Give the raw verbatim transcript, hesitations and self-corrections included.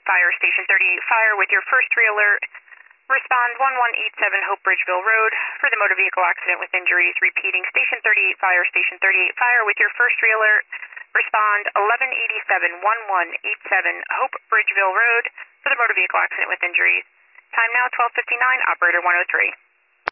Fire, Station thirty-eight Fire with your first re-alert. Respond one one eight seven Hope Bridgeville Road for the motor vehicle accident with injuries. Repeating, Station thirty-eight Fire, Station thirty-eight Fire with your first re-alert. Respond eleven eighty-seven one one eight seven Hope Bridgeville Road for the motor vehicle accident with injuries. Time now twelve fifty-nine, operator one oh three.